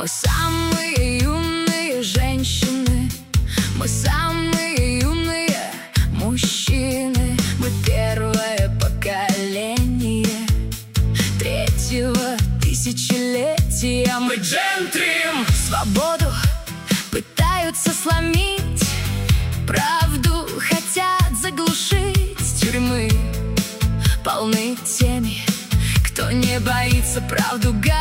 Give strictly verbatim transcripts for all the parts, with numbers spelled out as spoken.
самые юные женщины, мы самые юные мужчины. Мы первое поколение третьего тысячелетия. Мы джентрим. Свободу пытаются сломить, правду хотят заглушить. Тюрьмы полны теми, кто не боится правду говорить.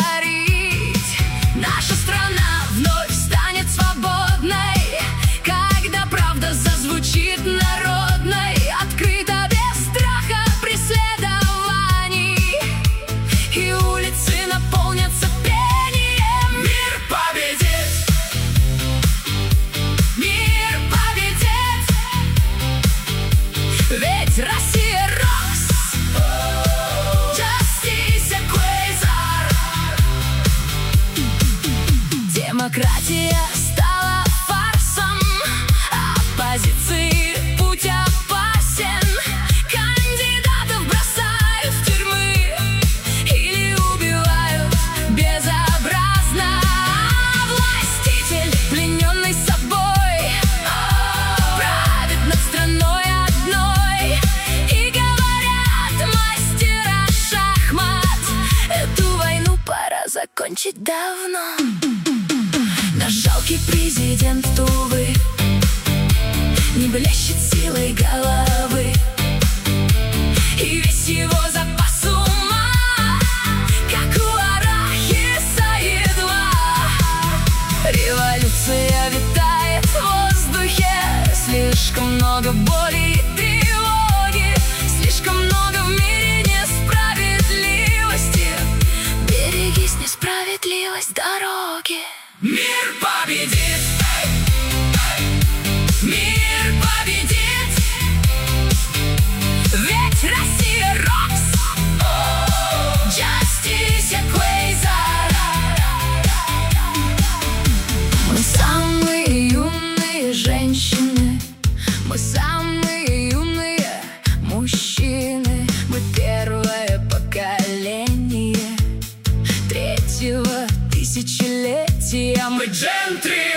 Наша страна вновь станет свободной, когда правда зазвучит народной, открыто, без страха преследований, и улицы наполнятся пением. Мир победит! Мир победит! Ведь Россия рос! Демократия стала фарсом, оппозиции путь опасен. Кандидатов бросают в тюрьмы или убивают безобразно. Властитель, плененный собой, правит над страной одной. И говорят мастера шахмат, эту войну пора закончить давно. Наш жалкий президент, увы, не блещет силой головы, и весь его запас ума, как у арахиса едва. Революция витает в воздухе, слишком много боли и тревоги, слишком много в мире несправедливости. Берегись, несправедливость дороги. Мир победит! Мир победит! Ведь Россия рокс! Justice Equator! Мы самые юные женщины, мы самые юные мужчины. Мы первое поколение третьего тысячелетия. Мы джентрим.